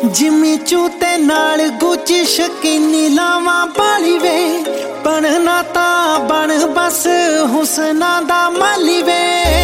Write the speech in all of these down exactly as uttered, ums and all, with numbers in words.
ਜਿਮੀ ਚੂਤੇ ਨਾਲ ਗੁੱਚੀ ਸ਼ਕੀਨੀ ਲਾਵਾਂ ਬਾਲੀ ਵੇ ਬਣਨਾ ਤਾਂ ਬਣ ਬਸ ਹੁਸਨਾ ਦਾ ਮਾਲੀ ਵੇ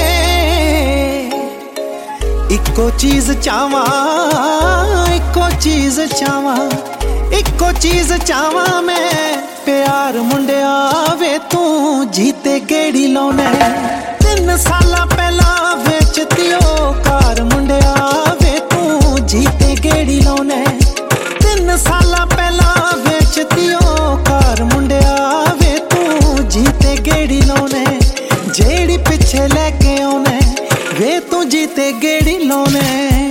ਇੱਕੋ ਚੀਜ਼ ਚਾਵਾਂ ਇੱਕੋ ਚੀਜ਼ ਚਾਵਾਂ ਇੱਕੋ ਚੀਜ਼ ਚਾਵਾਂ ਮੈਂ ਪਿਆਰ ਮੁੰਡਿਆ ਵੇ ਤੂੰ ਜੀਤੇ ਗੇੜੀ ਲਾਉਣਾ ਤਿੰਨ ਸਾਲਾਂ ਪਹਿਲਾਂ ਵੇਚਤੀ ਉਹ ਕਾਰ ਮੁੰਡਿਆ ਵੇ ਤੂੰ ਜੀਤੇ ਗੇੜੀ ਲਾਉਣਾ ਤਿੰਨ ਸਾਲਾਂ ਪਹਿਲਾਂ ਵੇਚਤੀ ਉਹ ਕਾਰ ਮੁੰਡਿਆ ਵੇ ਤੂੰ ਜੀਤੇ ਗੇੜੀ ਲਾਉਣਾ ਜਿਹੜੀ ਪਿੱਛੇ ਲੈ ਕੇ ਆਉਣਾ ਵੇ ਤੂੰ ਜੀਤੇ ਗੇੜੀ ਲਾਉਣਾ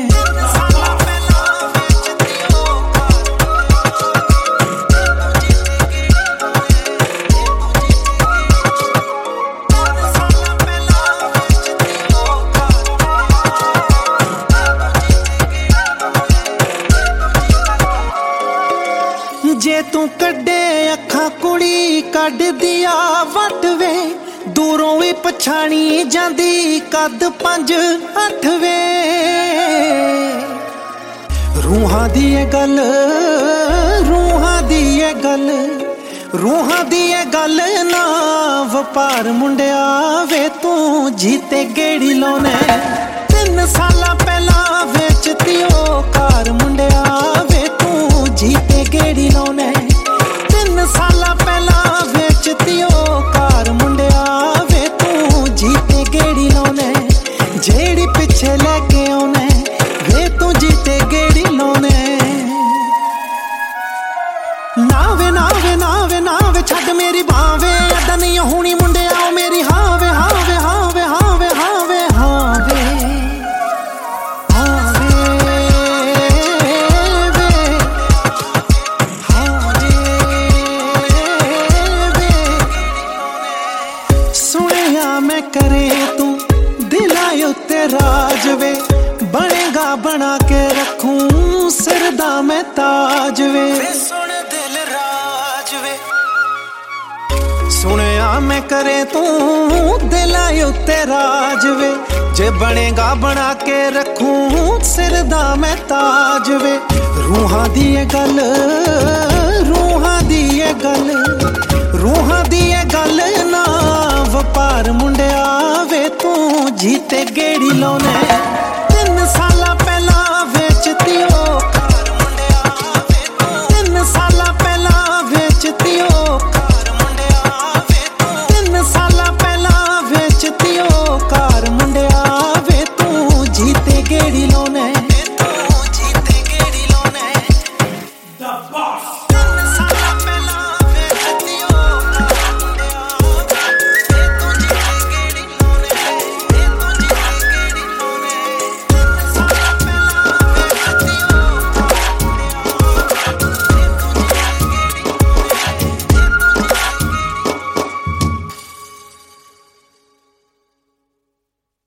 ਜੇ ਤੂੰ ਕੱਢੇ ਅੱਖਾਂ ਕੁੜੀ ਕੱਢਦੀ ਆ ਵੱਟ ਵੇ ਦੂਰੋਂ ਵੀ ਪਛਾਣੀ ਜਾਂਦੀ ਕੱਦ ਪੰਜ ਅੱਠ ਵੇ ਰੂਹਾਂ ਦੀ ਇਹ ਗੱਲ ਰੂਹਾਂ ਦੀ ਇਹ ਗੱਲ ਰੂਹਾਂ ਦੀ ਇਹ ਗੱਲ ਨਾ ਵਪਾਰ ਮੁੰਡਿਆ ਵੇ ਤੂੰ ਜੀਤੇ ਗੇੜੀ ਲਾਉਣਾ ਤਿੰਨ ਸਾਲਾਂ ਪਹਿਲਾਂ ਵੇਚਤੀ ਉਹ ਕਾਰ ਮੁੰਡਿਆ ਵੇ ਤੂੰ ਜੀਤੇ ਗੇੜੀ ਲਾਉਣਾ ਤਿੰਨ ਸਾਲਾਂ ਪਹਿਲਾਂ ਵੇਚਤੀ ਉਹ ਕਾਰ ਮੁੰਡਿਆ ਵੇ ਤੂੰ ਜੀਤੇ ਗੇੜੀ ਲਾਉਣਾ ਜਿਹੜੀ ਪਿੱਛੇ ਲੈ ਕੇ ਆਉਣਾ ਵੇ ਤੂੰ ਜੀਤੇ ਗੇੜੀ ਲਾਉਣਾ ਨਾ ਵੇ ਨਾ ਵੇ ਨਾ ਵੇ ਨਾ ਵੇ ਛੱਡ ਮੇਰੀ ਬਾਹ ਵੇ ਅੱਡਾ ਨਹੀਂ ਹੋਣੀ ਮੁੰਡਿਆ ਉਹ ਮੇਰੀ ਹਾਂ ਵੇ ਹਾਂ ਵੇ ਹਾਂ ਵੇ ਹਾਂ ਵੇ ਹਾਂ ਵੇ ਹਾਂ ਵੇ मैं करे तू दिलां उत्ते राज वे बनेगा बना के रखूं सिर दा मैं ताज वे सुन दिल राज वे सुनिया मैं करे तू दिलां उत्ते राज वे जे बनेगा बना के रखूं सिर दा मैं ताज वे रूहां दी ये गल रूहां दी ये गल रूहां दी ये गल ना ਵਪਾਰ ਮੁੰਡਿਆ ਵੇ ਤੂੰ ਜੀਤੇ ਗੇੜੀ ਲਾਉਣਾ ਤਿੰਨ ਸਾਲਾਂ ਪਹਿਲਾਂ ਵੇਚਤੀ ਉਹ ਕਾਰ ਮੁੰਡਿਆ ਵੇ ਤੂੰ ਤਿੰਨ ਸਾਲਾਂ ਪਹਿਲਾਂ ਵੇਚਤੀ ਉਹ ਕਾਰ ਮੁੰਡਿਆ ਵੇ ਤੂੰ ਤਿੰਨ ਸਾਲਾਂ ਪਹਿਲਾਂ ਵੇਚਤੀ ਉਹ ਕਾਰ ਮੁੰਡਿਆ ਵੇ ਤੂੰ ਜੀਤੇ ਗੇੜੀ ਲਾਉਣਾ